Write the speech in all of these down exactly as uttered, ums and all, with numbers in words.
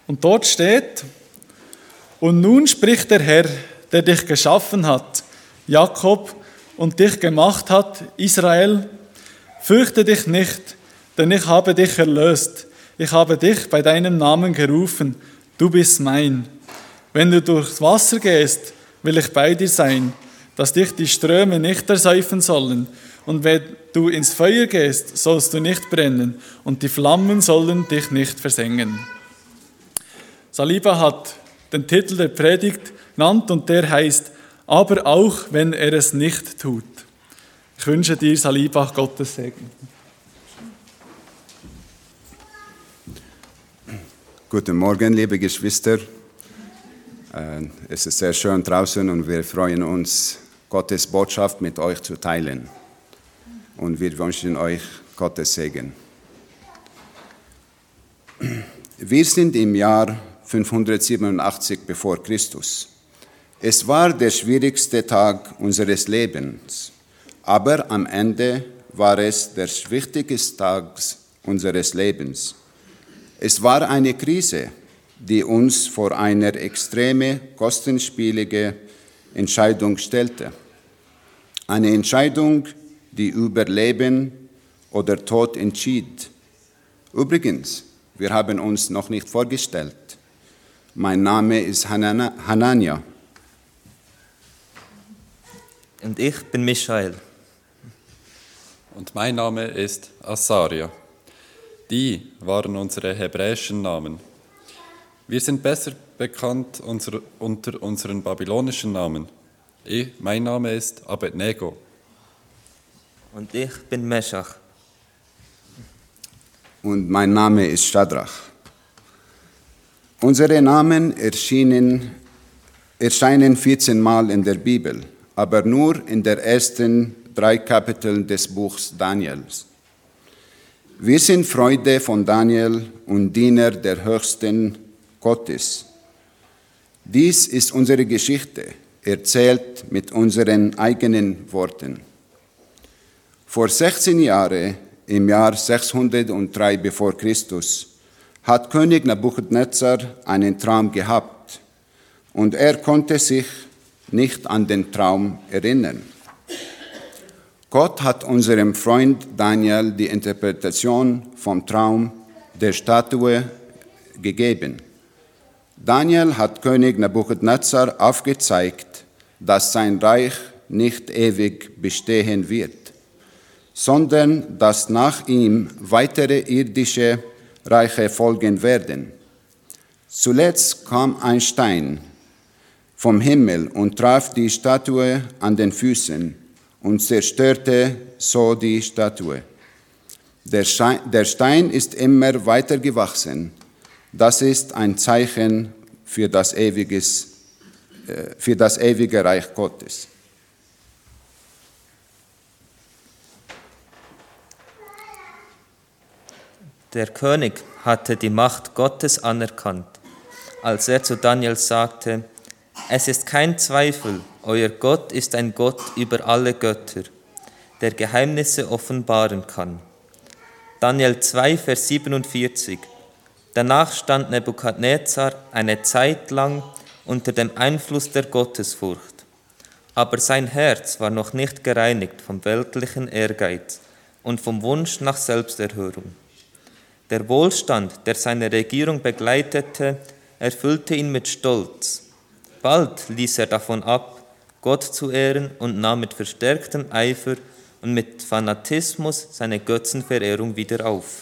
Und dort steht: Und nun spricht der Herr, der dich geschaffen hat, Jakob, und dich gemacht hat, Israel: Fürchte dich nicht, denn ich habe dich erlöst. Ich habe dich bei deinem Namen gerufen, du bist mein. Wenn du durchs Wasser gehst, will ich bei dir sein, dass dich die Ströme nicht ersäufen sollen. Und wenn du ins Feuer gehst, sollst du nicht brennen, und die Flammen sollen dich nicht versengen. Saliba hat den Titel der Predigt genannt und der heißt: Aber auch wenn er es nicht tut. Ich wünsche dir, Saliba, Gottes Segen. Guten Morgen, liebe Geschwister. Es ist sehr schön draußen und wir freuen uns, Gottes Botschaft mit euch zu teilen. Und wir wünschen euch Gottes Segen. Wir sind im Jahr fünfhundertsiebenundachtzig bevor Christus. Es war der schwierigste Tag unseres Lebens, aber am Ende war es der wichtigste Tag unseres Lebens. Es war eine Krise, die uns vor eine extreme, kostenspielige Entscheidung stellte. Eine Entscheidung, die über Leben oder Tod entschied. Übrigens, wir haben uns noch nicht vorgestellt. Mein Name ist Hanania. Und ich bin Michael. Und mein Name ist Asaria. Die waren unsere hebräischen Namen. Wir sind besser bekannt unser, unter unseren babylonischen Namen. Ich, mein Name ist Abednego. Und ich bin Meshach. Und mein Name ist Shadrach. Unsere Namen erschienen, erscheinen vierzehn Mal in der Bibel, aber nur in den ersten drei Kapiteln des Buchs Daniels. Wir sind Freunde von Daniel und Diener der höchsten Gottes. Dies ist unsere Geschichte, erzählt mit unseren eigenen Worten. Vor sechzehn Jahren, im Jahr sechshundertdrei bevor Christus, hat König Nabukadnezar einen Traum gehabt und er konnte sich nicht an den Traum erinnern. Gott hat unserem Freund Daniel die Interpretation vom Traum der Statue gegeben. Daniel hat König Nabukadnezar aufgezeigt, dass sein Reich nicht ewig bestehen wird, sondern dass nach ihm weitere irdische Reiche folgen werden. Zuletzt kam ein Stein vom Himmel und traf die Statue an den Füßen und zerstörte so die Statue. Der Stein ist immer weiter gewachsen. Das ist ein Zeichen für das, ewiges, für das ewige Reich Gottes. Der König hatte die Macht Gottes anerkannt, als er zu Daniel sagte: Es ist kein Zweifel, euer Gott ist ein Gott über alle Götter, der Geheimnisse offenbaren kann. Daniel zwei, Vers siebenundvierzig. Danach stand Nebukadnezar eine Zeit lang unter dem Einfluss der Gottesfurcht, aber sein Herz war noch nicht gereinigt vom weltlichen Ehrgeiz und vom Wunsch nach Selbsterhöhung. Der Wohlstand, der seine Regierung begleitete, erfüllte ihn mit Stolz. Bald ließ er davon ab, Gott zu ehren und nahm mit verstärktem Eifer und mit Fanatismus seine Götzenverehrung wieder auf.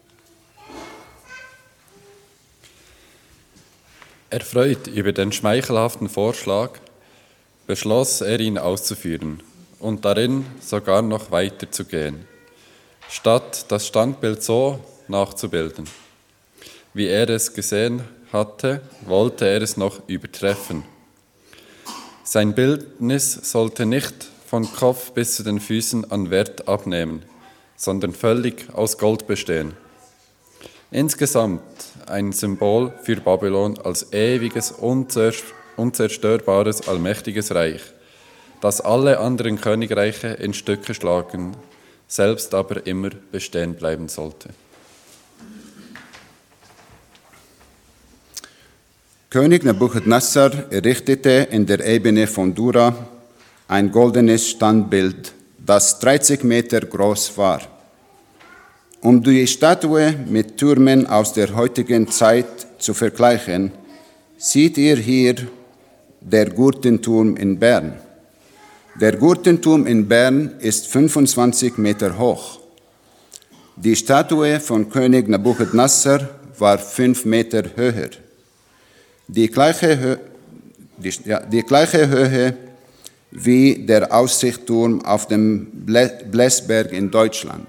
Erfreut über den schmeichelhaften Vorschlag, beschloss er, ihn auszuführen und darin sogar noch weiter zu gehen, statt das Standbild so nachzubilden, wie er es gesehen hatte, wollte er es noch übertreffen. Sein Bildnis sollte nicht von Kopf bis zu den Füßen an Wert abnehmen, sondern völlig aus Gold bestehen. Insgesamt ein Symbol für Babylon als ewiges, unzerstörbares, allmächtiges Reich, das alle anderen Königreiche in Stücke schlagen, selbst aber immer bestehen bleiben sollte. König Nebukadnezar errichtete in der Ebene von Dura ein goldenes Standbild, das dreißig Meter groß war. Um die Statue mit Türmen aus der heutigen Zeit zu vergleichen, seht ihr hier der Gurtenturm in Bern. Der Gurtenturm in Bern ist fünfundzwanzig Meter hoch. Die Statue von König Nebukadnezar war fünf Meter höher. Die gleiche, Hö- die, ja, die gleiche Höhe wie der Aussichtsturm auf dem Blässberg in Deutschland.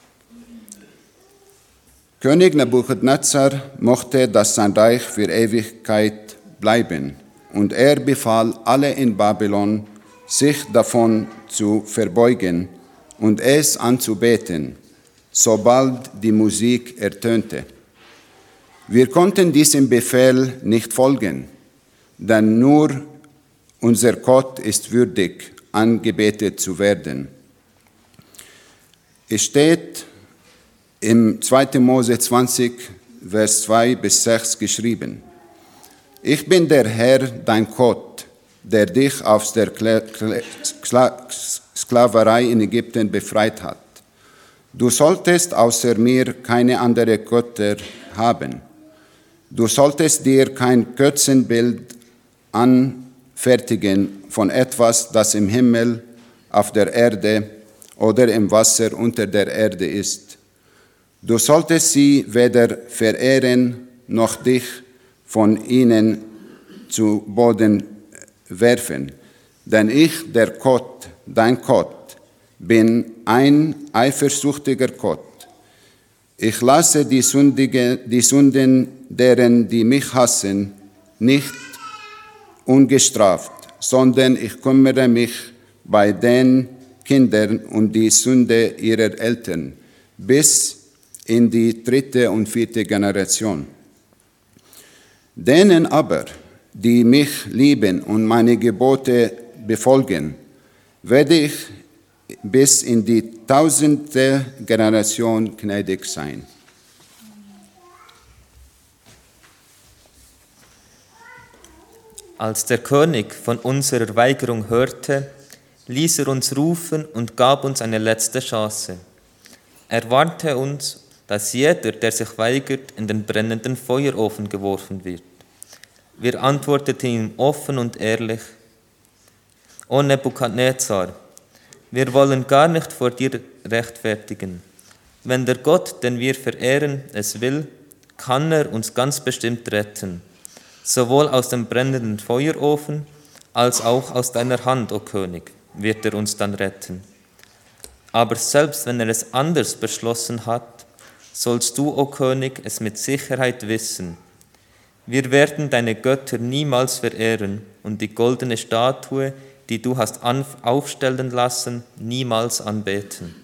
König Nebukadnezar mochte, dass sein Reich für Ewigkeit bleiben, und er befahl alle in Babylon, sich davon zu verbeugen und es anzubeten, sobald die Musik ertönte. Wir konnten diesem Befehl nicht folgen, denn nur unser Gott ist würdig, angebetet zu werden. Es steht im zweiten Mose zwanzig, Vers zwei bis sechs geschrieben: Ich bin der Herr, dein Gott, der dich aus der Sklaverei in Ägypten befreit hat. Du solltest außer mir keine anderen Götter haben. Du solltest dir kein Götzenbild anfertigen von etwas, das im Himmel, auf der Erde oder im Wasser unter der Erde ist. Du solltest sie weder verehren, noch dich von ihnen zu Boden werfen. Denn ich, der Gott, dein Gott, bin ein eifersüchtiger Gott. Ich lasse die, Sündige, die Sünden deren, die mich hassen, nicht ungestraft, sondern ich kümmere mich bei den Kindern um die Sünde ihrer Eltern, bis in die dritte und vierte Generation. Denen aber, die mich lieben und meine Gebote befolgen, werde ich bis in die tausendste Generation gnädig sein. Als der König von unserer Weigerung hörte, ließ er uns rufen und gab uns eine letzte Chance. Er warnte uns, dass jeder, der sich weigert, in den brennenden Feuerofen geworfen wird. Wir antworteten ihm offen und ehrlich: O Nebukadnezar, wir wollen gar nicht vor dir rechtfertigen. Wenn der Gott, den wir verehren, es will, kann er uns ganz bestimmt retten, sowohl aus dem brennenden Feuerofen als auch aus deiner Hand, o König, wird er uns dann retten. Aber selbst wenn er es anders beschlossen hat, sollst du, o König, es mit Sicherheit wissen. Wir werden deine Götter niemals verehren und die goldene Statue, die du hast aufstellen lassen, niemals anbeten.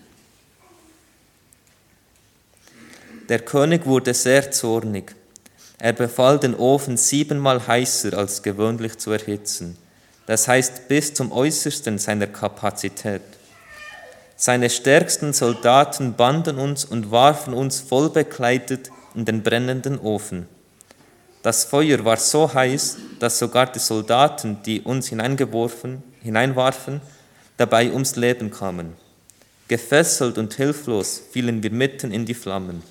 Der König wurde sehr zornig. Er befahl, den Ofen siebenmal heißer als gewöhnlich zu erhitzen, das heißt bis zum Äußersten seiner Kapazität. Seine stärksten Soldaten banden uns und warfen uns voll bekleidet in den brennenden Ofen. Das Feuer war so heiß, dass sogar die Soldaten, die uns hineingeworfen, hineinwarfen, dabei ums Leben kamen. Gefesselt und hilflos fielen wir mitten in die Flammen.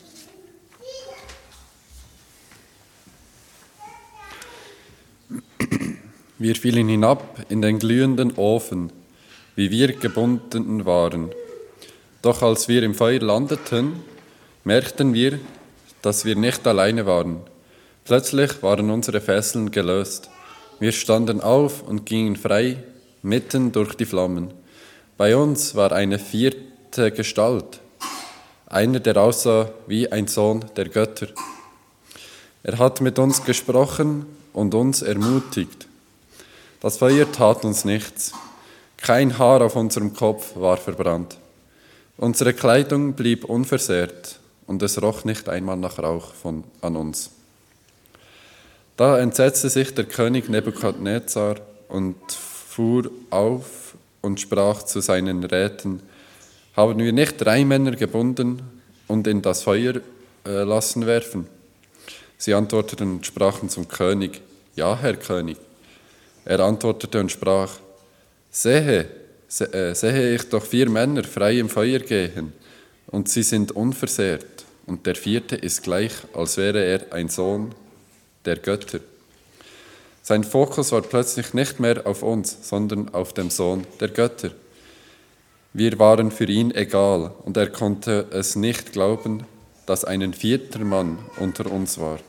Wir fielen hinab in den glühenden Ofen, wie wir gebunden waren. Doch als wir im Feuer landeten, merkten wir, dass wir nicht alleine waren. Plötzlich waren unsere Fesseln gelöst. Wir standen auf und gingen frei, mitten durch die Flammen. Bei uns war eine vierte Gestalt, einer, der aussah wie ein Sohn der Götter. Er hat mit uns gesprochen und uns ermutigt. Das Feuer tat uns nichts. Kein Haar auf unserem Kopf war verbrannt. Unsere Kleidung blieb unversehrt und es roch nicht einmal nach Rauch von, an uns. Da entsetzte sich der König Nebukadnezar und fuhr auf und sprach zu seinen Räten: Haben wir nicht drei Männer gebunden und in das Feuer äh, lassen werfen? Sie antworteten und sprachen zum König: Ja, Herr König. Er antwortete und sprach, sehe, se, äh, sehe ich doch vier Männer frei im Feuer gehen, und sie sind unversehrt, und der vierte ist gleich, als wäre er ein Sohn der Götter. Sein Fokus war plötzlich nicht mehr auf uns, sondern auf dem Sohn der Götter. Wir waren für ihn egal, und er konnte es nicht glauben, dass ein vierter Mann unter uns war.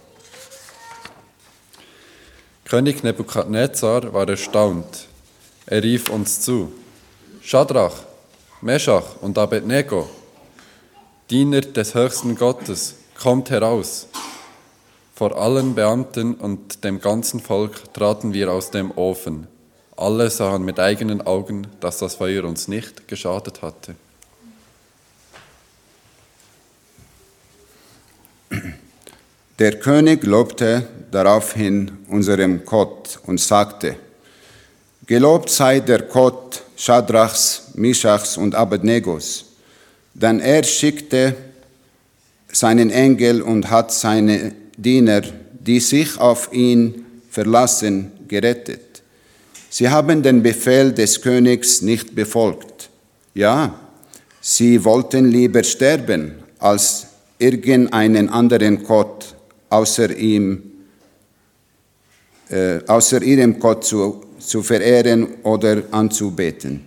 König Nebukadnezar war erstaunt. Er rief uns zu, Schadrach, Meschach und Abednego, Diener des höchsten Gottes, kommt heraus. Vor allen Beamten und dem ganzen Volk traten wir aus dem Ofen. Alle sahen mit eigenen Augen, dass das Feuer uns nicht geschadet hatte. Der König lobte daraufhin unserem Gott und sagte, Gelobt sei der Gott Schadrachs, Mischachs und Abednegos, denn er schickte seinen Engel und hat seine Diener, die sich auf ihn verlassen, gerettet. Sie haben den Befehl des Königs nicht befolgt. Ja, sie wollten lieber sterben, als irgendeinen anderen Gott außer ihm, äh, außer ihrem Gott zu, zu verehren oder anzubeten.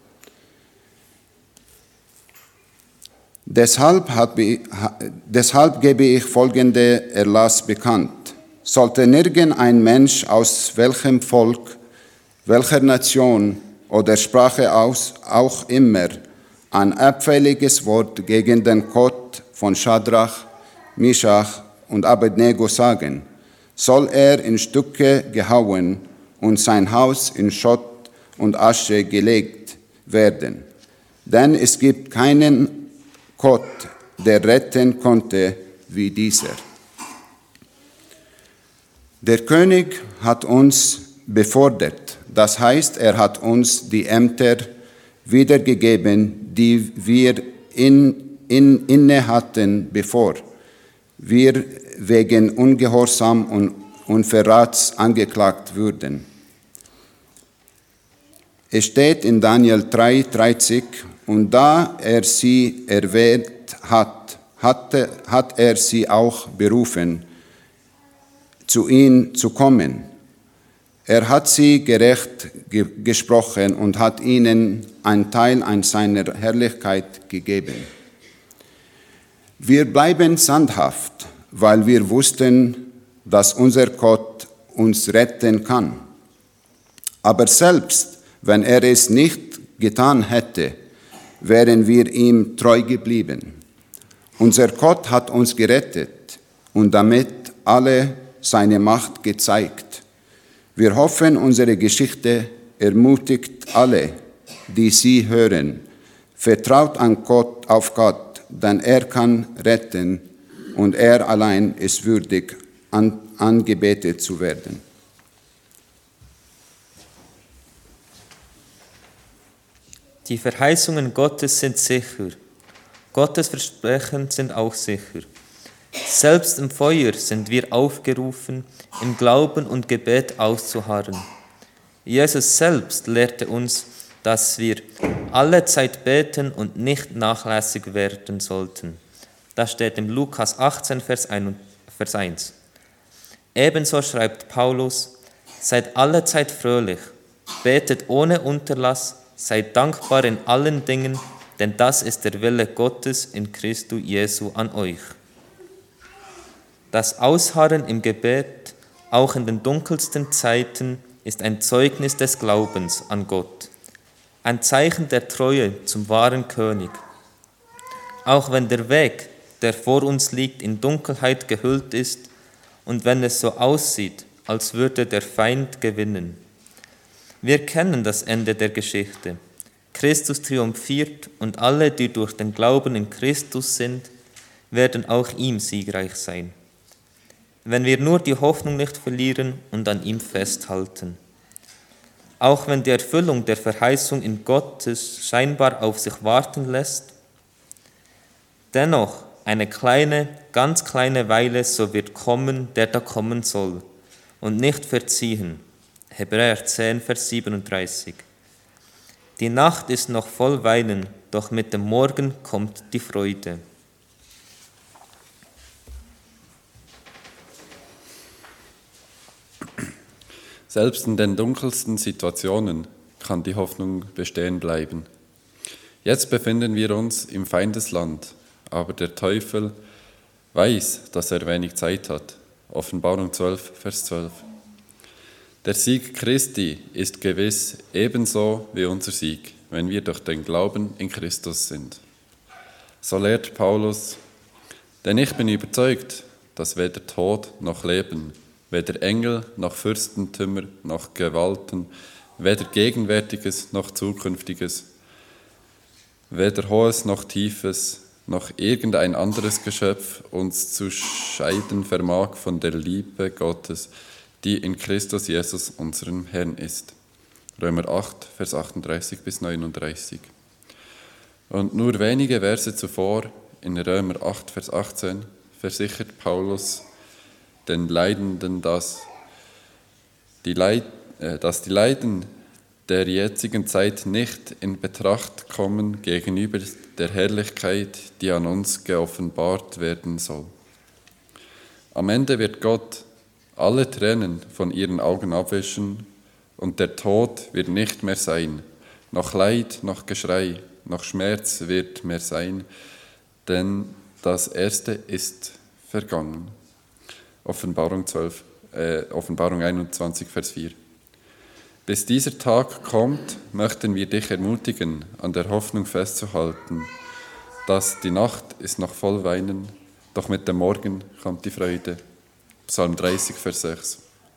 Deshalb, hat, deshalb gebe ich folgende Erlass bekannt. Sollte nirgendein Mensch aus welchem Volk, welcher Nation oder Sprache aus, auch immer ein abfälliges Wort gegen den Gott von Schadrach, Mischach und Abednego sagen, soll er in Stücke gehauen und sein Haus in Schutt und Asche gelegt werden. Denn es gibt keinen Gott, der retten konnte wie dieser. Der König hat uns befördert, das heißt, er hat uns die Ämter wiedergegeben, die wir in, in, inne hatten, bevor wir wegen Ungehorsam und, und Verrats angeklagt wurden. Es steht in Daniel drei dreißig, und da er sie erwählt hat, hatte, hat er sie auch berufen, zu ihm zu kommen. Er hat sie gerecht ge- gesprochen und hat ihnen einen Teil an seiner Herrlichkeit gegeben. Wir bleiben standhaft, weil wir wussten, dass unser Gott uns retten kann. Aber selbst wenn er es nicht getan hätte, wären wir ihm treu geblieben. Unser Gott hat uns gerettet und damit alle seine Macht gezeigt. Wir hoffen, unsere Geschichte ermutigt alle, die sie hören. Vertraut an Gott, auf Gott, denn er kann retten und er allein ist würdig, an, angebetet zu werden. Die Verheißungen Gottes sind sicher. Gottes Versprechen sind auch sicher. Selbst im Feuer sind wir aufgerufen, im Glauben und Gebet auszuharren. Jesus selbst lehrte uns, dass wir alle Zeit beten und nicht nachlässig werden sollten. Das steht im Lukas achtzehn, Vers eins. Ebenso schreibt Paulus, seid alle Zeit fröhlich, betet ohne Unterlass, seid dankbar in allen Dingen, denn das ist der Wille Gottes in Christus Jesu an euch. Das Ausharren im Gebet, auch in den dunkelsten Zeiten, ist ein Zeugnis des Glaubens an Gott, ein Zeichen der Treue zum wahren König. Auch wenn der Weg, der vor uns liegt, in Dunkelheit gehüllt ist und wenn es so aussieht, als würde der Feind gewinnen. Wir kennen das Ende der Geschichte. Christus triumphiert und alle, die durch den Glauben in Christus sind, werden auch ihm siegreich sein. Wenn wir nur die Hoffnung nicht verlieren und an ihm festhalten. Auch wenn die Erfüllung der Verheißung in Gottes scheinbar auf sich warten lässt, dennoch eine kleine, ganz kleine Weile, so wird kommen, der da kommen soll. und nicht verziehen. Hebräer zehn, Vers siebenunddreißig. Die Nacht ist noch voll Weinen, doch mit dem Morgen kommt die Freude. Selbst in den dunkelsten Situationen kann die Hoffnung bestehen bleiben. Jetzt befinden wir uns im Feindesland, aber der Teufel weiß, dass er wenig Zeit hat. Offenbarung zwölf, Vers zwölf. Der Sieg Christi ist gewiss, ebenso wie unser Sieg, wenn wir durch den Glauben in Christus sind. So lehrt Paulus, denn ich bin überzeugt, dass weder Tod noch Leben, weder Engel noch Fürstentümer noch Gewalten, weder Gegenwärtiges noch Zukünftiges, weder Hohes noch Tiefes, noch irgendein anderes Geschöpf uns zu scheiden vermag von der Liebe Gottes, die in Christus Jesus, unserem Herrn ist. Römer acht, Vers achtunddreißig bis neununddreißig. Und nur wenige Verse zuvor, in Römer acht, Vers achtzehn, versichert Paulus den Leidenden, dass die, Leid, äh, dass die Leiden der jetzigen Zeit nicht in Betracht kommen gegenüber der Herrlichkeit, die an uns geoffenbart werden soll. Am Ende wird Gott alle Tränen von ihren Augen abwischen und der Tod wird nicht mehr sein. Noch Leid, noch Geschrei, noch Schmerz wird mehr sein, denn das Erste ist vergangen. Offenbarung, zwölf, äh, Offenbarung einundzwanzig, Vers vier. Bis dieser Tag kommt, möchten wir dich ermutigen, an der Hoffnung festzuhalten, dass die Nacht ist noch voll Weinen, doch mit dem Morgen kommt die Freude. Psalm dreißig, Vers sechs.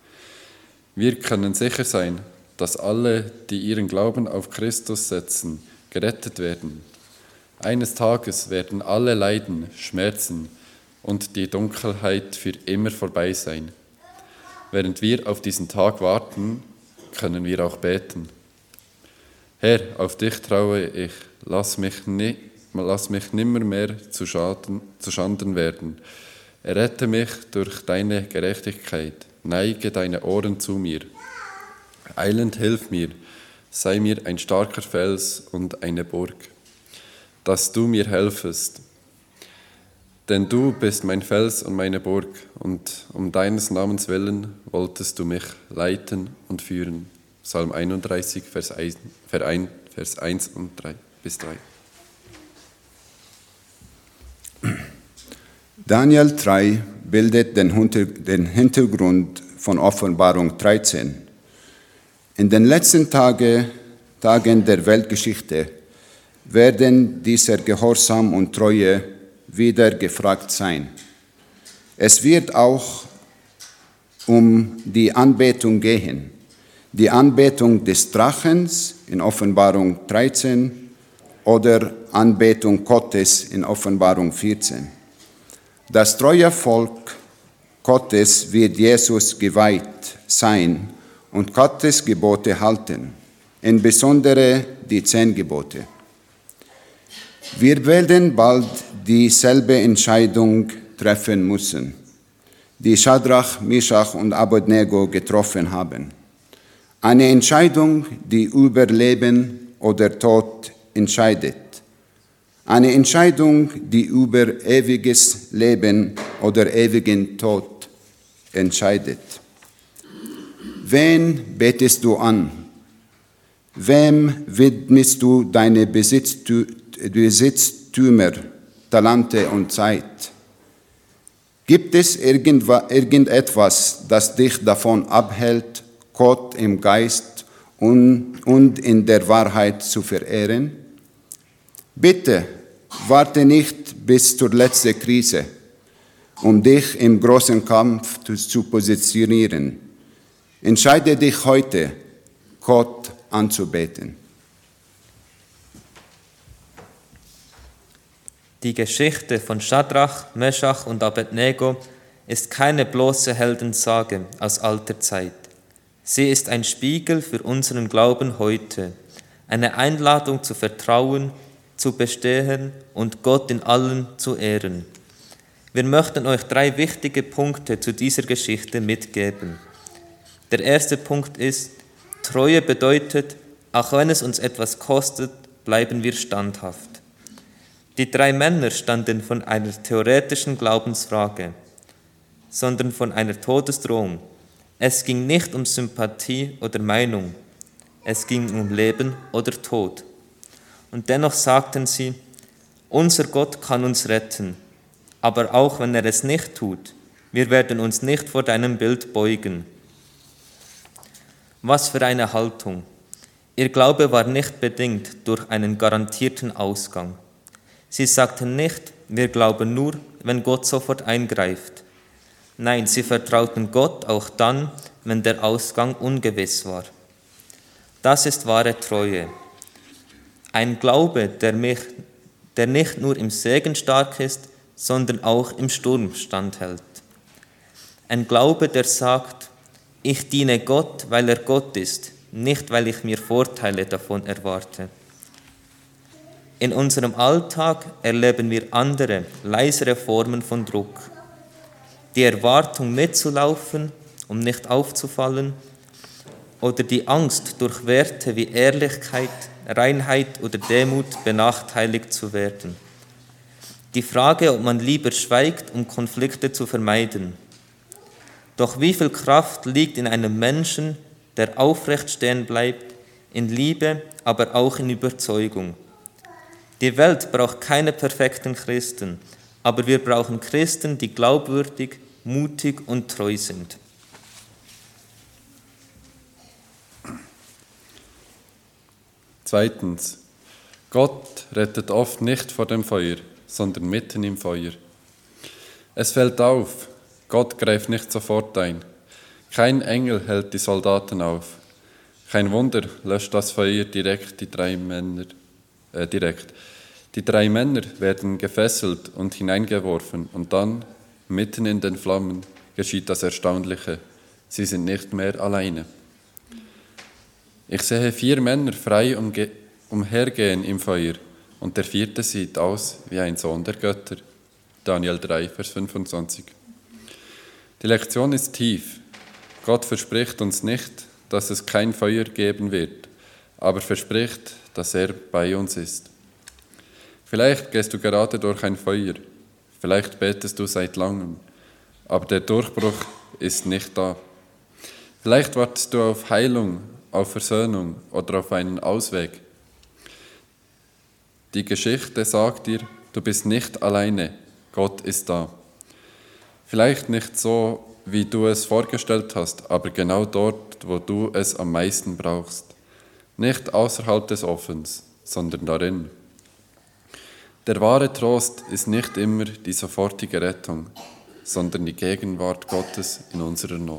Wir können sicher sein, dass alle, die ihren Glauben auf Christus setzen, gerettet werden. Eines Tages werden alle Leiden, Schmerzen und die Dunkelheit für immer vorbei sein. Während wir auf diesen Tag warten, können wir auch beten. Herr, auf dich traue ich, lass mich, nie, lass mich nimmer mehr zu, Schaden, zu Schanden werden. Errette mich durch deine Gerechtigkeit, neige deine Ohren zu mir. Eilend hilf mir, sei mir ein starker Fels und eine Burg, dass du mir helfest. Denn du bist mein Fels und meine Burg, und um deines Namens willen wolltest du mich leiten und führen. Psalm einunddreißig, Vers eins, Vers eins und drei bis drei. Daniel drei bildet den Hintergrund von Offenbarung dreizehn. In den letzten Tage, Tagen der Weltgeschichte werden dieser Gehorsam und Treue wieder gefragt sein. Es wird auch um die Anbetung gehen. Die Anbetung des Drachens in Offenbarung dreizehn oder Anbetung Gottes in Offenbarung vierzehn. Das treue Volk Gottes wird Jesus geweiht sein und Gottes Gebote halten, insbesondere die zehn Gebote. Wir werden bald dieselbe Entscheidung treffen müssen, die Schadrach, Mischach und Abednego getroffen haben. Eine Entscheidung, die über Leben oder Tod entscheidet. Eine Entscheidung, die über ewiges Leben oder ewigen Tod entscheidet. Wen betest du an? Wem widmest du deine Besitztümer, Talente und Zeit? Gibt es irgendetwas, das dich davon abhält, Gott im Geist und, und in der Wahrheit zu verehren? Bitte warte nicht bis zur letzten Krise, um dich im großen Kampf zu positionieren. Entscheide dich heute, Gott anzubeten. Die Geschichte von Schadrach, Meschach und Abednego ist keine bloße Heldensage aus alter Zeit. Sie ist ein Spiegel für unseren Glauben heute, eine Einladung zu vertrauen, zu bestehen und Gott in allem zu ehren. Wir möchten euch drei wichtige Punkte zu dieser Geschichte mitgeben. Der erste Punkt ist, Treue bedeutet, auch wenn es uns etwas kostet, bleiben wir standhaft. Die drei Männer standen von einer theoretischen Glaubensfrage, sondern von einer Todesdrohung. Es ging nicht um Sympathie oder Meinung, es ging um Leben oder Tod. Und dennoch sagten sie, unser Gott kann uns retten, aber auch wenn er es nicht tut, wir werden uns nicht vor deinem Bild beugen. Was für eine Haltung! Ihr Glaube war nicht bedingt durch einen garantierten Ausgang. Sie sagten nicht, wir glauben nur, wenn Gott sofort eingreift. Nein, sie vertrauten Gott auch dann, wenn der Ausgang ungewiss war. Das ist wahre Treue. Ein Glaube, der, mich, der nicht nur im Segen stark ist, sondern auch im Sturm standhält. Ein Glaube, der sagt, ich diene Gott, weil er Gott ist, nicht weil ich mir Vorteile davon erwarte. In unserem Alltag erleben wir andere, leisere Formen von Druck. Die Erwartung mitzulaufen, um nicht aufzufallen, oder die Angst, durch Werte wie Ehrlichkeit, Reinheit oder Demut benachteiligt zu werden. Die Frage, ob man lieber schweigt, um Konflikte zu vermeiden. Doch wie viel Kraft liegt in einem Menschen, der aufrecht stehen bleibt, in Liebe, aber auch in Überzeugung. Die Welt braucht keine perfekten Christen, aber wir brauchen Christen, die glaubwürdig, mutig und treu sind. Zweitens, Gott rettet oft nicht vor dem Feuer, sondern mitten im Feuer. Es fällt auf, Gott greift nicht sofort ein. Kein Engel hält die Soldaten auf. Kein Wunder löscht das Feuer direkt die drei Männer, äh, direkt. Die drei Männer werden gefesselt und hineingeworfen und dann, mitten in den Flammen, geschieht das Erstaunliche. Sie sind nicht mehr alleine. Ich sehe vier Männer frei umge- umhergehen im Feuer und der vierte sieht aus wie ein Sohn der Götter. Daniel drei, Vers fünfundzwanzig. Die Lektion ist tief. Gott verspricht uns nicht, dass es kein Feuer geben wird, aber verspricht, dass er bei uns ist. Vielleicht gehst du gerade durch ein Feuer, vielleicht betest du seit langem, aber der Durchbruch ist nicht da. Vielleicht wartest du auf Heilung, auf Versöhnung oder auf einen Ausweg. Die Geschichte sagt dir, du bist nicht alleine, Gott ist da. Vielleicht nicht so, wie du es vorgestellt hast, aber genau dort, wo du es am meisten brauchst. Nicht außerhalb des Offens, sondern darin. Der wahre Trost ist nicht immer die sofortige Rettung, sondern die Gegenwart Gottes in unserer Not.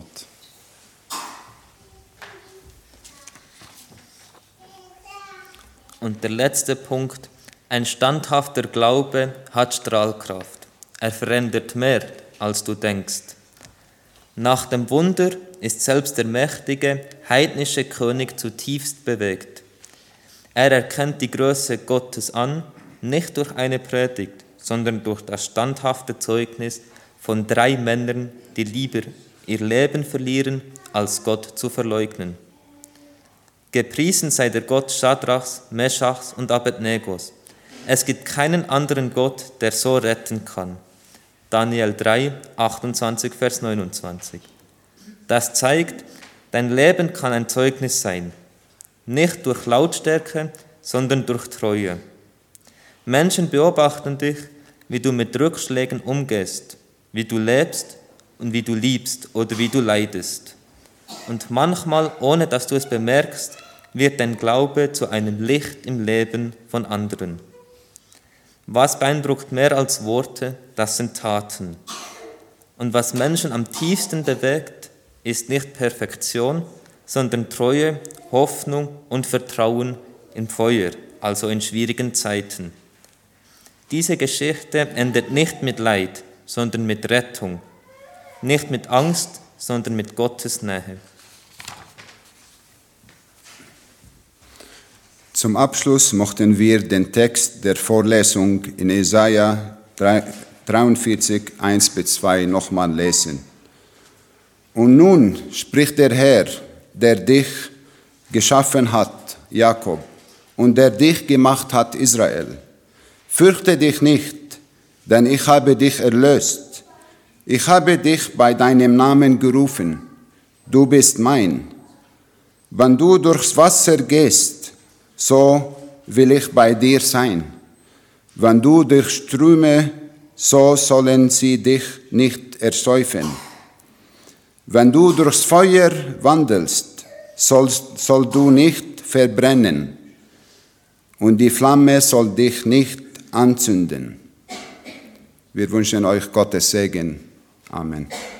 Und der letzte Punkt, ein standhafter Glaube hat Strahlkraft. Er verändert mehr, als du denkst. Nach dem Wunder ist selbst der mächtige, heidnische König zutiefst bewegt. Er erkennt die Größe Gottes an, nicht durch eine Predigt, sondern durch das standhafte Zeugnis von drei Männern, die lieber ihr Leben verlieren, als Gott zu verleugnen. Gepriesen sei der Gott Schadrachs, Meschachs und Abednegos. Es gibt keinen anderen Gott, der so retten kann. Daniel drei, achtundzwanzig, Vers neunundzwanzig. Das zeigt, dein Leben kann ein Zeugnis sein, nicht durch Lautstärke, sondern durch Treue. Menschen beobachten dich, wie du mit Rückschlägen umgehst, wie du lebst und wie du liebst oder wie du leidest. Und manchmal, ohne dass du es bemerkst, wird dein Glaube zu einem Licht im Leben von anderen. Was beeindruckt mehr als Worte, das sind Taten. Und was Menschen am tiefsten bewegt, ist nicht Perfektion, sondern Treue, Hoffnung und Vertrauen im Feuer, also in schwierigen Zeiten. Diese Geschichte endet nicht mit Leid, sondern mit Rettung. Nicht mit Angst, sondern mit Gottes Nähe. Zum Abschluss möchten wir den Text der Vorlesung in Jesaja dreiundvierzig, eins bis zwei nochmal lesen. Und nun spricht der Herr, der dich geschaffen hat, Jakob, und der dich gemacht hat, Israel. Fürchte dich nicht, denn ich habe dich erlöst. Ich habe dich bei deinem Namen gerufen. Du bist mein. Wenn du durchs Wasser gehst, so will ich bei dir sein. Wenn du durch Ströme, so sollen sie dich nicht ersäufen. Wenn du durchs Feuer wandelst, sollst, soll du nicht verbrennen, und die Flamme soll dich nicht anzünden. Wir wünschen euch Gottes Segen. Amen.